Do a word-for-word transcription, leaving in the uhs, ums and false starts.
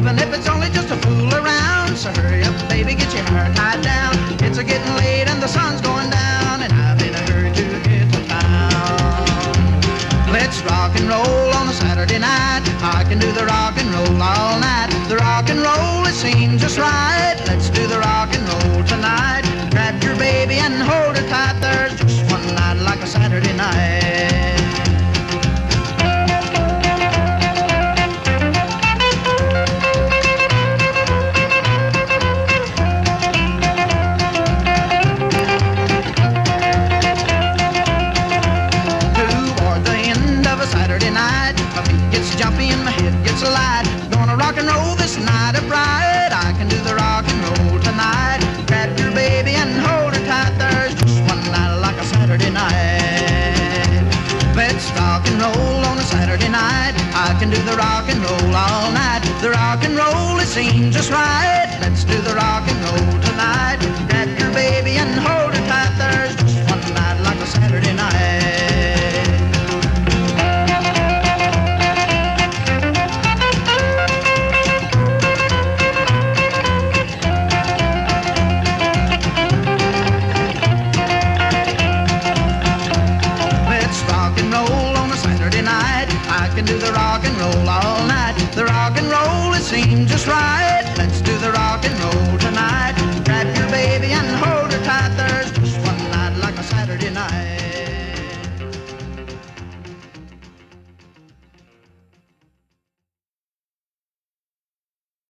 even if it's only just a fool around. So hurry up, baby, get your hair tied down. It's a getting late and the sun's going down, and I'm in a hurry to get to town. Let's rock and roll on a Saturday night. I can do the rock and roll all night. The rock and roll, it seems just right. Let's do the rock and roll tonight. Grab your baby and hold her tight. There's just one night like a Saturday night. Saturday night, my feet gets jumpy and my head gets light. Gonna rock and roll this night of bright. I can do the rock and roll tonight. Grab your baby and hold her tight. There's just one night like a Saturday night. Let's rock and roll on a Saturday night. I can do the rock and roll all night. The rock and roll, it seems just right.